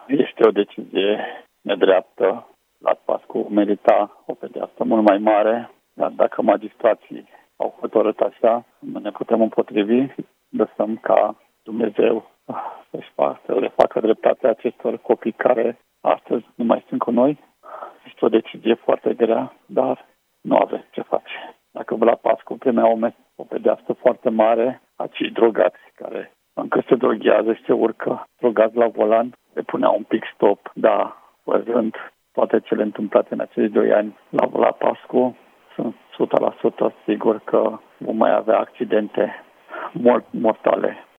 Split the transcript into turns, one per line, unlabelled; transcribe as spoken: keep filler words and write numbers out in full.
Este o decizie nedreaptă. Vlad Pascu merita o pedeapsă mult mai mare, dar dacă magistrații au hotărât așa, nu ne putem împotrivi, lăsăm ca Dumnezeu să-și facă, să le facă dreptate acestor copii care astăzi nu mai sunt cu noi. Este o decizie foarte grea, dar nu aveți ce face. Dacă Vlad Pascu primea o, o pedeapsă foarte mare, acei drogați care încă se droghează și se urcă drogați la volan, le punea un pic stop, dar văzând toate cele întâmplate în acești doi ani la Vlad Pascu, sunt o sută la sută sigur că vom mai avea accidente mortale.